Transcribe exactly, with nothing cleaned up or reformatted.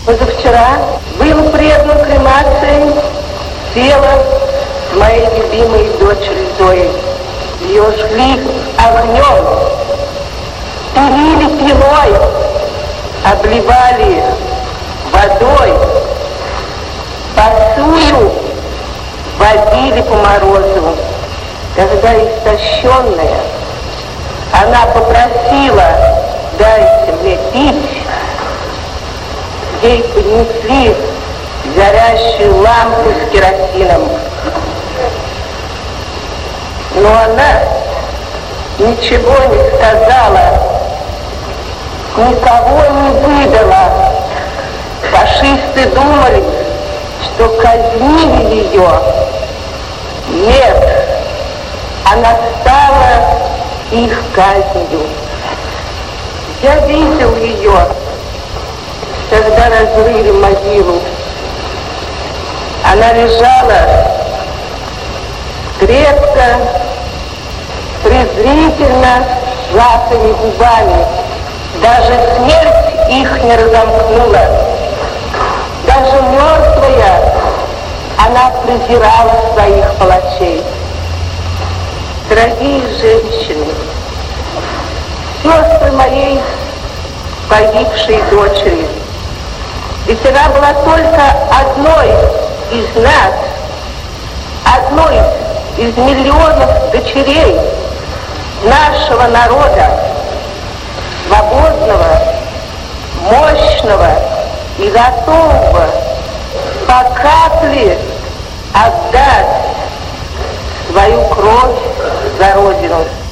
Позавчера был предан кремации тело моей любимой дочери Зои. Ее жгли огнем, пилили пилой, обливали водой, посую водили по морозу. Когда истощенная, она попросила: дайте мне пить. Ей поднесли горящую лампу с керосином. Но она ничего не сказала, никого не выдала. Фашисты думали, что казнили ее. Нет, она стала их казнью. Я видел ее, когда разрыли могилу. Она лежала крепко, презрительно сжатыми губами. Даже смерть их не разомкнула. Даже мертвая она презирала своих палачей. Дорогие женщины, сестры моей погибшей дочери, ведь она была только одной из нас, одной из миллионов дочерей нашего народа, свободного, мощного и готового по капле отдать свою кровь за Родину.